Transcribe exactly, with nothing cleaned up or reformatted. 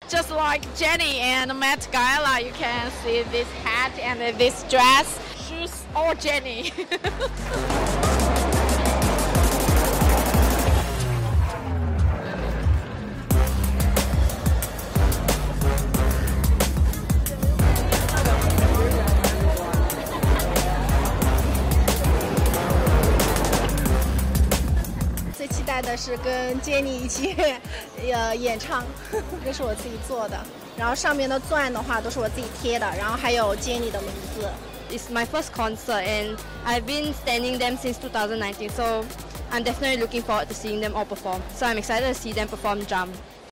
Just like Jennie and Met Gala, you can see this hat and this dress. She's all Jennie. 最期待的是跟 Jennie 一起呃演唱，这是我自己做的。然后上面的钻的话都是我自己贴的，然后还有 Jennie 的名字。 It's my first concert and I've been standing them since two thousand nineteen, so I'm definitely looking forward to seeing them all perform. So I'm excited to see them perform Jump.